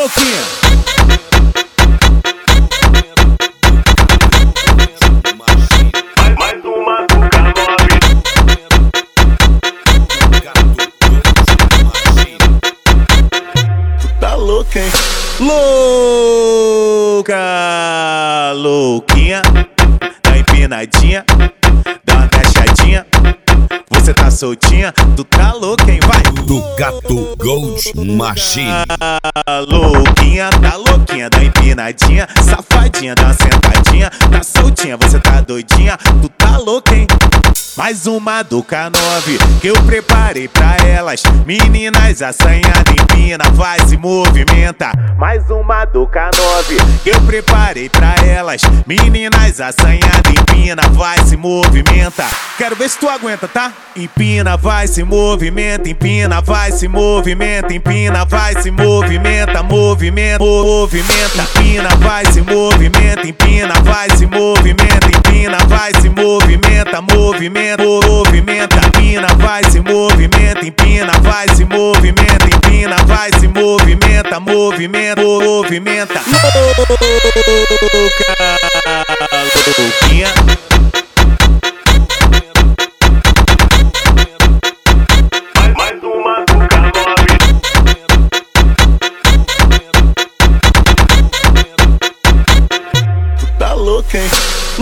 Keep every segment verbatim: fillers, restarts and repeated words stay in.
louquinha. Mais uma do K nove. Tu tá louca, hein? Louca, louquinha. Tá empinadinha, dá uma agachadinha. Você tá soltinha, tu tá louca, hein? Vai! Do Gato Gold Machine. Ah, louquinha, tá louquinha, dá empinadinha, safadinha, dá uma sentadinha, tá soltinha, você tá doidinha, tu tá louca, hein? Mais uma do K nove que eu preparei pra elas. Meninas assanhadas, empina, vai, se movimenta. Mais uma do K nove que eu preparei pra elas. Meninas assanhadas, empina, vai, se movimenta. Quero ver se tu aguenta, tá? Empina, vai, se movimenta. Empina, vai, se movimenta. Empina, vai, se movimenta. Movimenta, movimenta. Empina, vai, se movimenta. Empina, vai, se movimenta. Empina, vai, se movimenta. Movimenta, movimenta. Empina, vai, se movimenta. Empina, vai, se movimenta. Empina, vai, se movimenta. Movimenta, movimenta. Louca, louquinha. Mais uma do K nove. Tu tá louca, hein?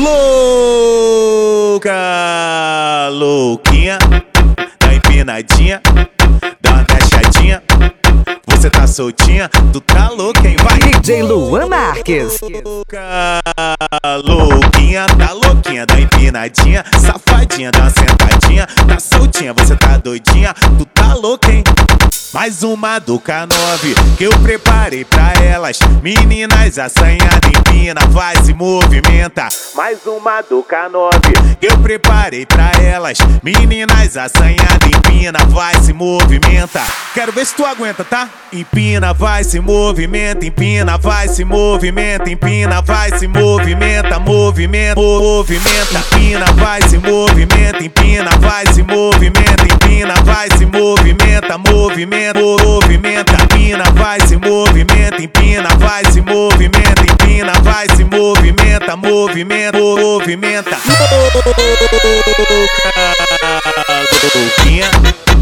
Louca, louquinha. Tá empinadinha, dá uma agachadinha. Você tá soltinha, tu tá louca, hein? Vai! D J Luan Marques. Louca, louquinha, tá louquinha, dá empinadinha, safadinha, dá uma sentadinha, tá soltinha, você tá doidinha, tu tá louca, hein? Mais uma do K nove que eu preparei pra elas. Meninas assanhadas, empina, vai, se movimenta. Mais uma do K nove que eu preparei pra elas. Meninas assanhadas, empina, vai, se movimenta. Quero ver se tu aguenta, tá? Empina, vai, se movimenta. Empina, vai, se movimenta. Empina, vai, se movimenta. Movimenta, movimenta. Empina, vai, se movimenta. Empina, vai, se movimenta. Empina, vai, se movimenta. Movimenta, movimenta. Empina, vai, se movimenta. Empina, vai, se movimenta. Empina, vai, se movimenta. Movimenta, movimenta. Louca, louquinha.